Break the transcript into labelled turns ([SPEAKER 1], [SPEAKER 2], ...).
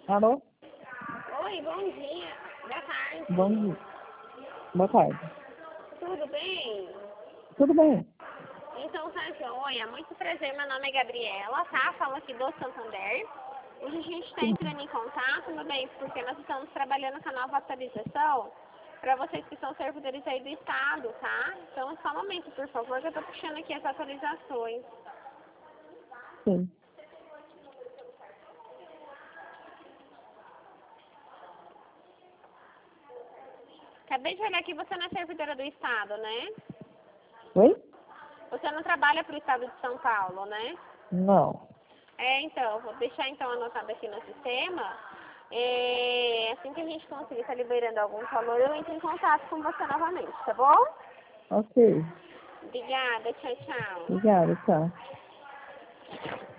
[SPEAKER 1] Alô?
[SPEAKER 2] Oi, bom dia. Boa tarde.
[SPEAKER 1] Bom dia. Boa tarde.
[SPEAKER 2] Tudo bem?
[SPEAKER 1] Tudo bem?
[SPEAKER 2] Então tá, joia. Muito prazer, meu nome é Gabriela, tá? Falo aqui do Santander. Hoje a gente está entrando em contato, meu bem, porque nós estamos trabalhando com a nova atualização para vocês que são servidores aí do estado, tá? Então só um momento, por favor, que eu tô puxando aqui as atualizações.
[SPEAKER 1] Sim.
[SPEAKER 2] Acabei de olhar aqui, você não é servidora do estado, né?
[SPEAKER 1] Oi?
[SPEAKER 2] Você não trabalha para o estado de São Paulo, né?
[SPEAKER 1] Não.
[SPEAKER 2] Então, vou deixar então anotado aqui no sistema. Assim que a gente conseguir estar liberando algum valor, eu entro em contato com você novamente, tá bom?
[SPEAKER 1] Ok.
[SPEAKER 2] Obrigada, tchau, tchau.
[SPEAKER 1] Obrigada, tchau.